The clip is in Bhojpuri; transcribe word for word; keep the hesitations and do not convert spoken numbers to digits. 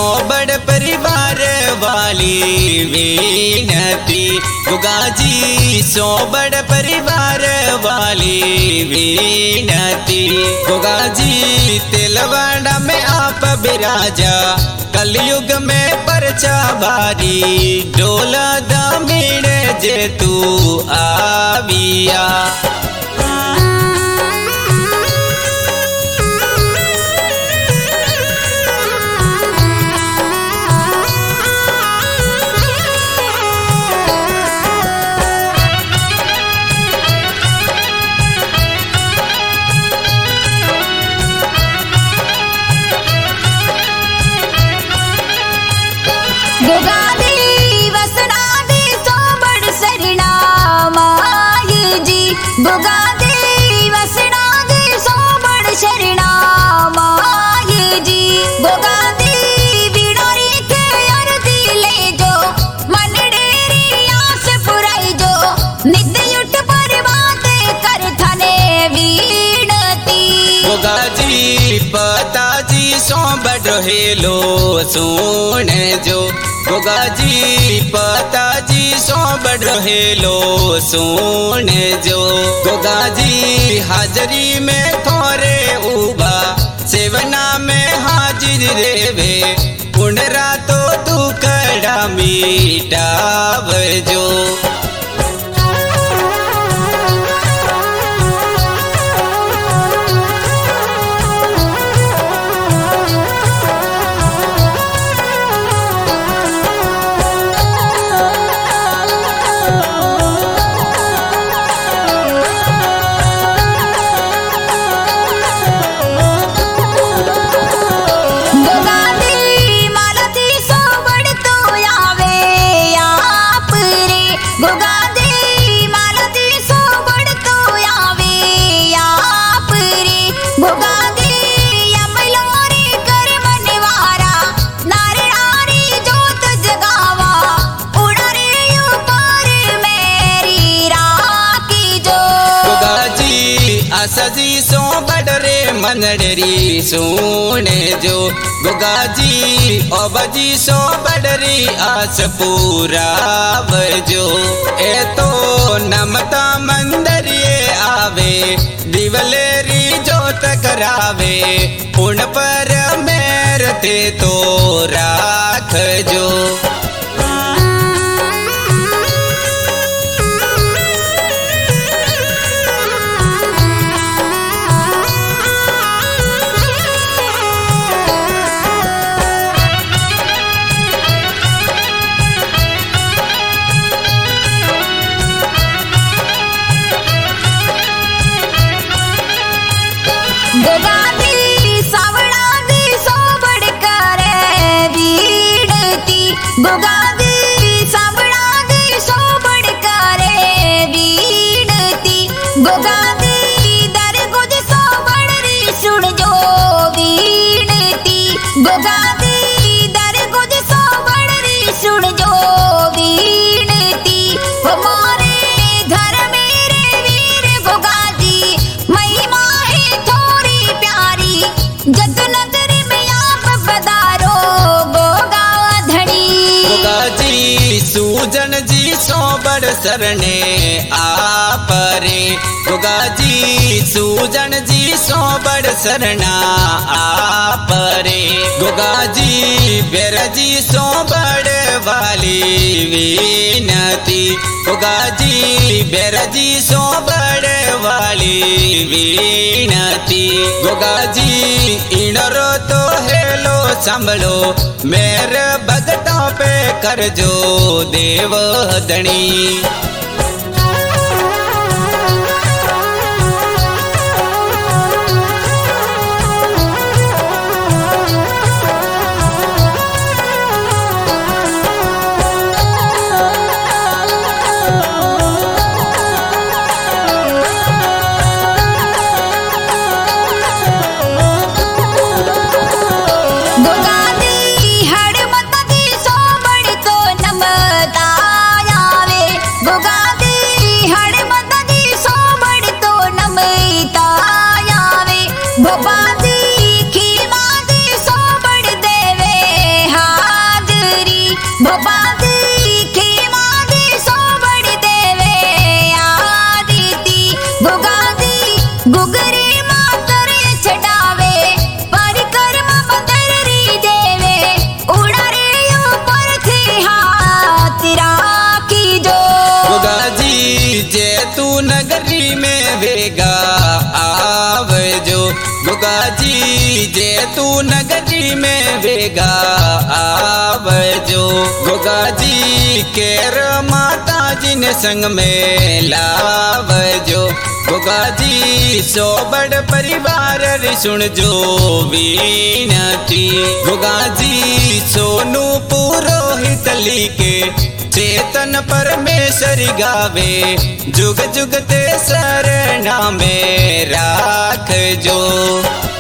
सोबड़ परिवार वाली विनती। गुगा जी सोबड़ परिवार वाली विनती। गुगा जी तिलवाड़ा में आप बिराजा, कलयुग में परचा भारी, डोला दामिन जे तू आविया। गुगा दी वसना दी सोबड़ सरना माई जी। गुगा दी वसना दी सोबड़ शरणा माई जी। गुगा दी बिड़ोरी के अरती ले जो, मन डेरी आस पुराई जो, नित्य उठ पर बातें कर थने विनती। गुगा जी पताजी सोबड़ हेलो सुन जो। गुगा जी पताजी सोबड़ हेलो सुन जो। गुगा जी हाजरी में थोरे उबा, सेवना में हाजिर रेवे, पुनरा तो दुखड़ा मीटाव जो। सजी सोबड़ रे मनडरी सुने जो। गुगा जी ओबजी सोबड़री आस पूरा जो। ए तो नमता मंदरिए आवे, दिवलेरी जोत करावे, उन पर मेर ते तो राख जो। गुगा दी सावड़ा दी सोबड़ करे विनती। गुगा दी सावड़ा दी सोबड़ करे विनती। गुगा दी दर गुज सोबड़ री सुन जो विनती। गुगा दी दर गुज सोबड़ री सुन जो विनती। हमारे घर मेरे वीर गुगा जी, महिमा है थोड़ी प्यारी, जग नगरी में आप पधारो गोगा धड़ी। गुगा जी सूजन जी सोबड़ सरने आप रे। गुगा जी सूजन जी सोबड़ सरना आप रे। गुगा जी बेरजी सोबड़ वाली विनती। गुगा जी बेरजी सोबड़ वाली विनती। गुगा जी इनरो तो हेलो संभलो, मेरे भगतों पे कर जो देव धनी। गुगा गुगा जी जे तू नगरी में वेगा आवजो। गुगा जी केर माता जी ने संग में लावजो। गुगा जी सो बड़ परिवार री सुन जो विनती। गुगा जी सोनू पुरोहित लिखे चेतन परमेश्वरी गावे जुग जुग ते शरणा में राख जो।